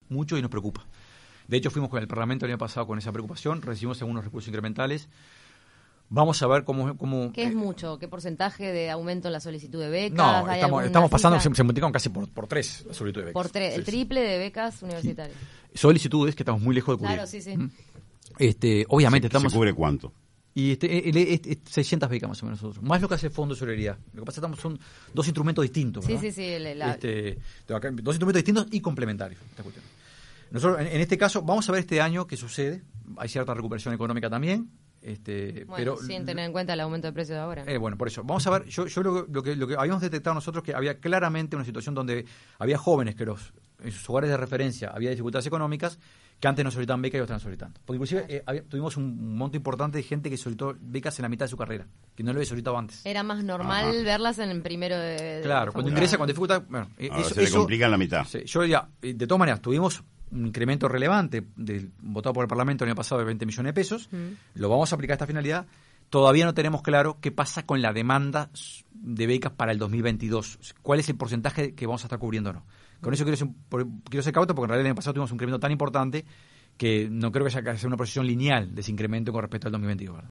mucho y nos preocupa. De hecho, fuimos con el Parlamento el año pasado con esa preocupación, recibimos algunos recursos incrementales. Vamos a ver cómo ¿Qué es mucho? ¿Qué porcentaje de aumento en la solicitud de becas? No, estamos pasando, se multiplican casi por 3 la solicitud de becas. Por 3, el triple de becas universitarias. Solicitudes que estamos muy lejos de cubrir. Claro, sí. Obviamente estamos... ¿Se cubre cuánto? Y 600 becas más o menos nosotros. Más lo que hace el Fondo de Solidaridad. Lo que pasa es que son dos instrumentos distintos, ¿verdad? Sí. Dos instrumentos distintos y complementarios. Esta cuestión. Nosotros, en este caso, vamos a ver este año qué sucede. Hay cierta recuperación económica también. Pero sin tener en cuenta el aumento de precios de ahora. Por eso. Vamos a ver, yo lo que habíamos detectado nosotros que había claramente una situación donde había jóvenes que en sus hogares de referencia había dificultades económicas que antes no solicitaban becas y hoy están solicitando. Porque inclusive tuvimos un monto importante de gente que solicitó becas en la mitad de su carrera, que no lo había solicitado antes. Era más normal verlas en el primero de Claro, cuando ingresa, con dificultad, bueno, se le complica en la mitad. Sí, yo ya, de todas maneras, tuvimos un incremento relevante votado por el Parlamento el año pasado de 20 millones de pesos. Lo vamos a aplicar a esta finalidad. Todavía no tenemos claro qué pasa con la demanda de becas para el 2022. ¿Cuál es el porcentaje que vamos a estar cubriendo o no? Con eso quiero ser cauto, porque en realidad el año pasado tuvimos un incremento tan importante que no creo que haya que hacer una proyección lineal de ese incremento con respecto al 2022. ¿Verdad?